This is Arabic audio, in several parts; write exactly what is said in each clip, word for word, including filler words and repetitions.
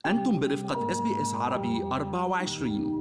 أنتم برفقة إس بي إس عربي أربعة وعشرين.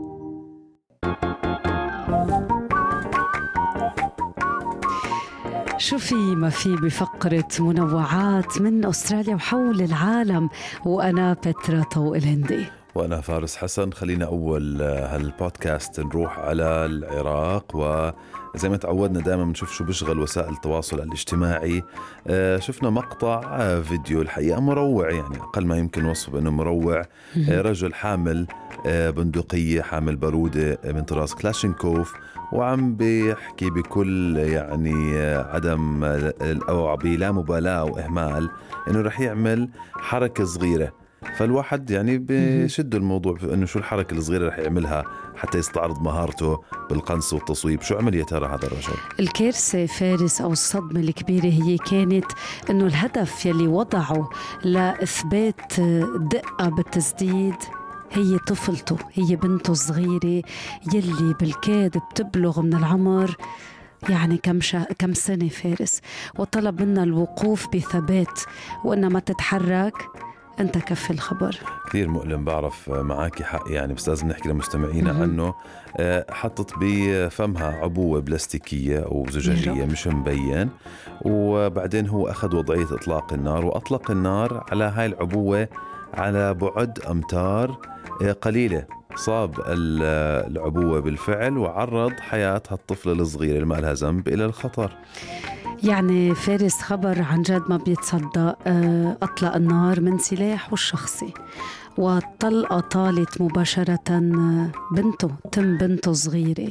شو في ما في بفقرة منوعات من أستراليا وحول العالم، وأنا بترا طوق الهندي وأنا فارس حسن. خلينا أول هالبودكاست نروح على العراق، وزي ما تعودنا دائما بنشوف شو بيشغل وسائل التواصل الاجتماعي. شفنا مقطع فيديو الحقيقة مروع، يعني أقل ما يمكن وصفه بأنه مروع. رجل حامل بندقية، حامل بارودة من طراز كلاشينكوف، وعم بيحكي بكل يعني عدم أو بلا مبالاة وإهمال إنه رح يعمل حركة صغيرة. فالواحد يعني بشد الموضوع إنه شو الحركة الصغيرة رح يعملها حتى يستعرض مهارته بالقنص والتصويب. شو عمل يا ترى هذا الرجل؟ الكارثة فارس أو الصدمة الكبيرة هي كانت إنه الهدف يلي وضعه لإثبات دقة بالتسديد هي طفلته، هي بنته الصغيرة يلي بالكاد بتبلغ من العمر يعني كم, شا... كم سنة فارس، وطلب منا الوقوف بثبات وإنها ما تتحرك. أنت كفي الخبر. كثير مؤلم، بعرف معاكي حق يعني، بس لازم نحكي لمستمعينا عنه. حطت بفمها عبوة بلاستيكية أو زجاجية مش مبين، وبعدين هو أخذ وضعية إطلاق النار وأطلق النار على هاي العبوة على بعد أمتار قليلة. صاب العبوة بالفعل وعرض حياة هالطفلة الصغيرة اللي ما لها ذنب إلى الخطر. يعني فارس خبر عن جد ما بيتصدق. أطلق النار من سلاحه الشخصي، والطلقة طالت مباشرة بنته، تم بنته صغيرة.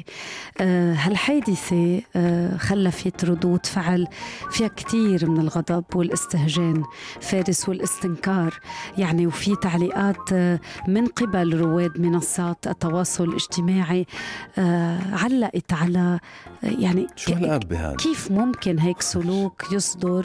هالحادثة خلفت ردود فعل فيها كتير من الغضب والاستهجان فارس والاستنكار يعني، وفي تعليقات من قبل رواد منصات التواصل الاجتماعي علقت على يعني شو هالأب بهذا؟ كيف ممكن هيك سلوك يصدر؟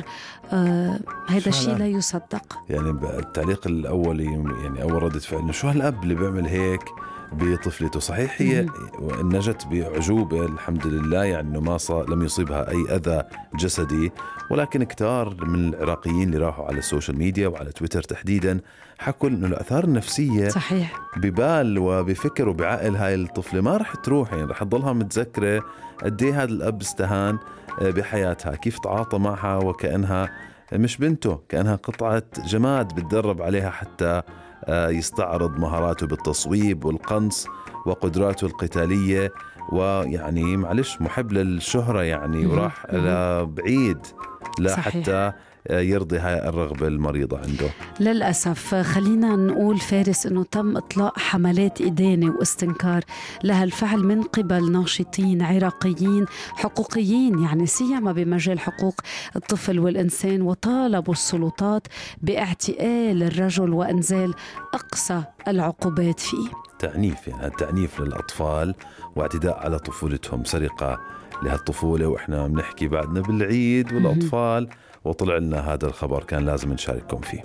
هذا الشيء لا يصدق. يعني التعليق الأولي يعني أول ردة فعل، شو هالأب اللي بيعمل هيك بطفلته؟ صحيح هي نجت بعجوبة الحمد لله، يعني إنه ما صار لم يصيبها أي أذى جسدي، ولكن كتار من العراقيين اللي راحوا على السوشيال ميديا وعلى تويتر تحديدا حكوا إنه الآثار النفسية صحيح ببال وبفكر وبعقل هاي الطفلة ما رح تروح، يعني رح تضلها متذكرة قد ايه هذا الأب استهان بحياتها، كيف تعاطى معها وكأنها مش بنته، كأنها قطعة جماد بتدرب عليها حتى يستعرض مهاراته بالتصويب والقنص وقدراته القتالية، ويعني معلش محب للشهرة يعني، وراح لبعيد لا حتى يرضي هاي الرغبة المريضة عنده للأسف. خلينا نقول فارس أنه تم إطلاق حملات إدانة واستنكار لهالفعل من قبل ناشطين عراقيين حقوقيين، يعني سيما بمجال حقوق الطفل والإنسان، وطالبوا السلطات باعتقال الرجل وإنزال أقصى العقوبات فيه. تعنيف، يعني التعنيف للأطفال واعتداء على طفولتهم، سرقة لهالطفولة، وإحنا بنحكي بعدنا بالعيد والأطفال، وطلع لنا هذا الخبر كان لازم نشارككم فيه.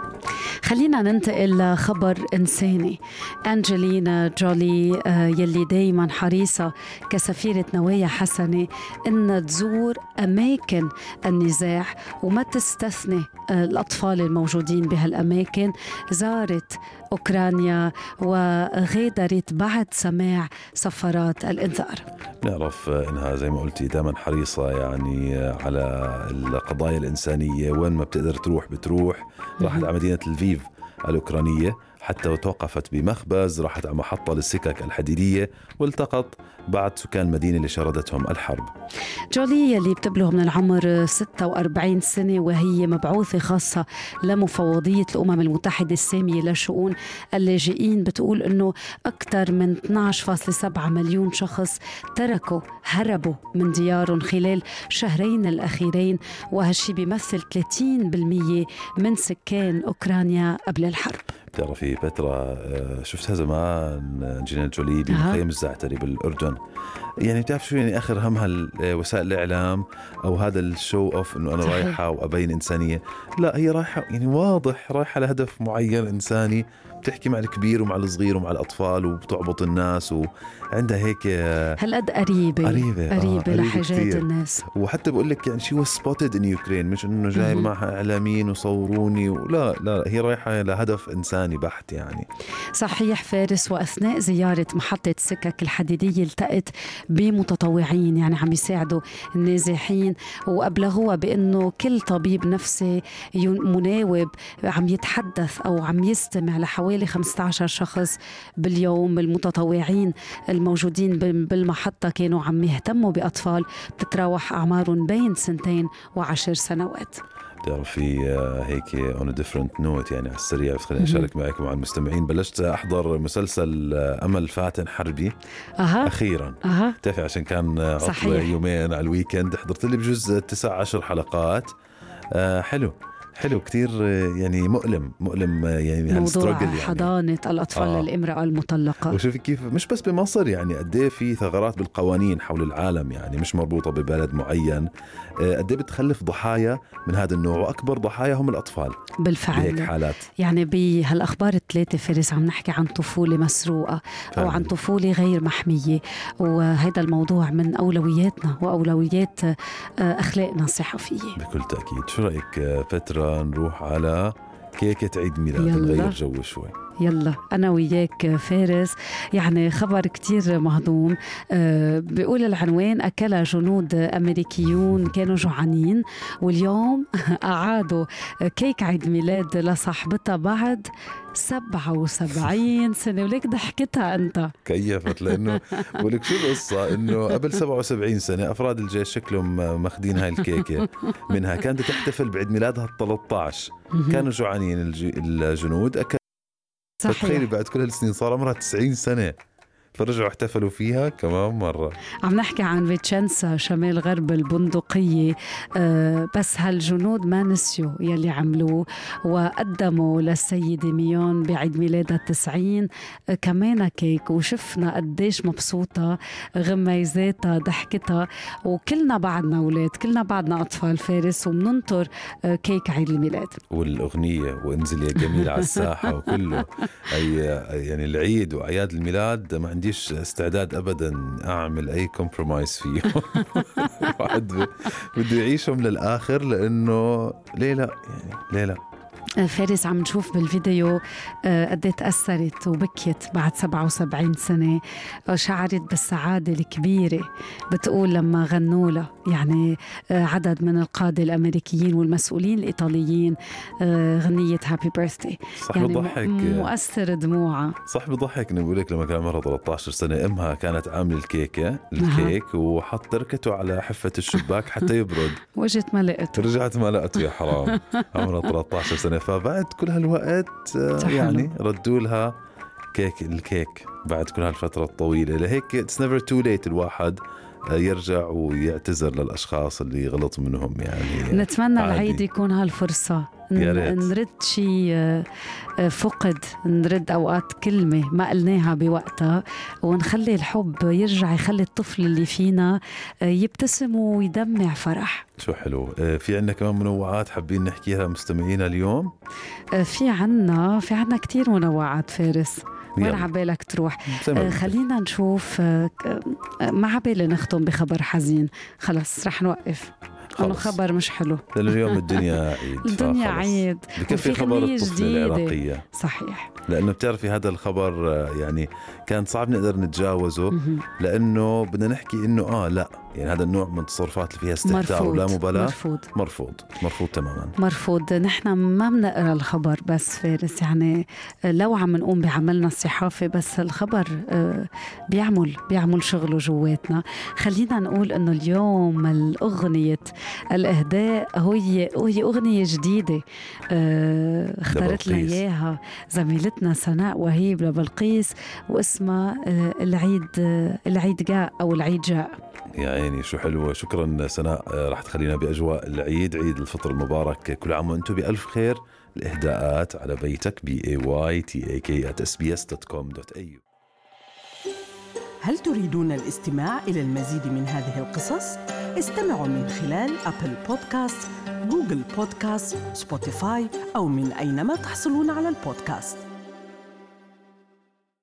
خلينا ننتقل لخبر إنساني. أنجلينا جولي يلي دايما حريصة كسفيرة نوايا حسنة إن تزور أماكن النزاع وما تستثني الأطفال الموجودين بهالأماكن، زارت أوكرانيا وغادرت بعد سماع صفارات الإنذار. نعرف إنها زي ما قلتي دائما حريصة يعني على القضايا الإنسانية، وين ما بتقدر تروح بتروح. راحت على مدينة لفيف الأوكرانية حتى وتوقفت بمخبز، راحت على محطة للسكك الحديدية، والتقط بعض سكان المدينة اللي شردتهم الحرب. جولي اللي بتبلغ من العمر ستة وأربعين سنة، وهي مبعوثة خاصة لمفوضية الأمم المتحدة السامية لشؤون اللاجئين، بتقول أنه أكثر من اثني عشر فاصلة سبعة مليون شخص تركوا هربوا من ديارهم خلال شهرين الأخيرين، وهالشي بيمثل ثلاثين بالمئة من سكان أوكرانيا قبل الحرب. بتعرفي بترا شفتها زمان أنجلينا جولي بمخيم الزعتري بالأردن، يعني بتعرف شو يعني آخر همها وسائل الإعلام أو هذا الشو أوف إنه أنا صحيح. رايحة وأبين إنسانية. لا، هي رايحة يعني واضح رايحة لهدف معين إنساني، بتحكي مع الكبير ومع الصغير ومع الأطفال وبتعبط الناس وعندها هيك هالقد قريبة قريبة, قريبة آه لحاجات الناس. وحتى بقول لك يعني شي was spotted in Ukraine، مش إنه جاي معها إعلاميين وصوروني، ولا لا هي رايحة لهدف إنساني بحت يعني. صحيح فارس. وأثناء زيارة محطة سكك الحديدية التقت بمتطوعين يعني عم يساعدوا النازحين، وأبلغوها بأنه كل طبيب نفسي مناوب عم يتحدث أو عم يستمع لحوالي خمسة عشر شخص باليوم. المتطوعين الموجودين بالمحطة كانوا عم يهتموا بأطفال بتتراوح أعمارهم بين سنتين وعشر سنوات. بتعرفي هيك on a different note يعني على السريع، بس خليني أشارك معك مع المستمعين. بلشت أحضر مسلسل أمل فاتن حربي أها. أخيرا أها. تعرفي عشان كان عطلة يومين على الويكند، حضرت لي بجوز تسع عشر حلقات. أه حلو حلو كتير يعني مؤلم مؤلم يعني موضوع يعني. حضانة الأطفال آه. للإمرأة المطلقة. وشوفي كيف مش بس بمصر يعني قديه في ثغرات بالقوانين حول العالم يعني مش مربوطة ببلد معين، قديه بتخلف ضحايا من هذا النوع، وأكبر ضحايا هم الأطفال بالفعل بهيك حالات. يعني بهالأخبار الثلاثة فارس عم نحكي عن طفولة مسروقة أو عن طفولة غير محمية، وهذا الموضوع من أولوياتنا وأولويات أخلاقنا الصحفية بكل تأكيد. شو رأيك فترة نروح على كيكة عيد ميلاد نغير جو شوي؟ يلا أنا وياك فارس. يعني خبر كتير مهضوم. أه بيقول العنوان: أكل جنود أمريكيون كانوا جوعانين واليوم أعادوا كيك عيد ميلاد لصاحبتها بعد سبعة وسبعين سنة. وليك ضحكتها أنت كيفت، لأنه ولك شو القصة إنه قبل سبعة وسبعين سنة أفراد الجيش شكلهم ماخدين هاي الكيكة منها، كانت تحتفل بعيد ميلادها الثلاثة عشر. كانوا جوعانين الجنود أكل. تخيلي بعد كل هالسنين صار عمرها تسعين سنة فرجعوا احتفلوا فيها كمان مرة. عم نحكي عن فيتشنسا شمال غرب البندقية. أه بس هالجنود ما نسيوا يلي عملوه وقدموا للسيدة ميون بعيد ميلادها التسعين أه كمان كيك، وشفنا قديش مبسوطة، غميزاتها، ضحكتها، وكلنا بعدنا أولاد، كلنا بعدنا أطفال فارس، ومننطر أه كيك عيد الميلاد والأغنية وانزل يا جميل على الساحة وكله. أي يعني العيد وأعياد الميلاد ما عنديش استعداد أبدا أعمل أي كومبرومايز فيه. واحد بده يعيشهم للآخر، لأنه ليه لا يعني ليه لا. فارس عم نشوف بالفيديو قد ايه تأثرت وبكيت بعد سبعة وسبعين سنة، شعرت بالسعادة الكبيرة بتقول لما غنوا لها يعني عدد من القادة الأمريكيين والمسؤولين الإيطاليين غنية هابي بيرثدي. يعني بضحك مؤثر دموعها. صح بضحك إنه بقول لك لما كان عمرها ثلاثة عشر سنة أمها كانت عامل الكيكة الكيك وحط تركته على حفة الشباك حتى يبرد. وجت ما لقت، رجعت ما لقت يا حرام. عمرها ثلاثة عشر سنة، فبعد كل هالوقت يعني ردوا لها كيك الكيك بعد كل هالفترة الطويلة. لهيك it's never too late الواحد يرجع ويعتذر للأشخاص اللي غلط منهم. يعني نتمنى عادي. العيد يكون هالفرصة نرد شيء فقد، نرد أوقات كلمة ما قلناها بوقتها، ونخلي الحب يرجع يخلي الطفل اللي فينا يبتسم ويدمع فرح. شو حلو. في عنا كمان منوعات حابين نحكيها مستمعينا اليوم. في عنا في عنا كتير منوعات فارس. وين عبالك تروح؟ آه خلينا نشوف. آه ما عبالي نختم بخبر حزين، خلص رح نوقف انه خبر مش حلو، لأن اليوم الدنيا عيد. الدنيا عيد بكفي خبر الطفلة العراقية. صحيح. لأنه بتعرفي هذا الخبر يعني كان صعب نقدر نتجاوزه، لأنه بدنا نحكي إنه آه لا يعني هذا النوع من التصرفات اللي فيها استهتار ولا مبالاة مرفوض مرفوض مرفوض تماما مرفوض. نحن ما بنقرأ الخبر بس فارس، يعني لو عم نقوم بعملنا الصحافي بس الخبر بيعمل بيعمل شغله جواتنا. خلينا نقول إنه اليوم الأغنية الإهداء هي هي أغنية جديدة اختارت لنا إياها زميلتنا سناء وهيب لبلقيس، واسمها العيد العيد جاء أو العيد جاء. يا عيني شو حلوة. شكرا سناء، راح تخلينا بأجواء العيد، عيد الفطر المبارك. كل عام وأنتم بألف خير. الإهداءات على بيتك بي اي واي تي اي كي آت إس بي إس دوت كوم دوت إيه يو. هل تريدون الاستماع إلى المزيد من هذه القصص؟ استمعوا من خلال أبل بودكاست، جوجل بودكاست، سبوتيفاي أو من أينما تحصلون على البودكاست.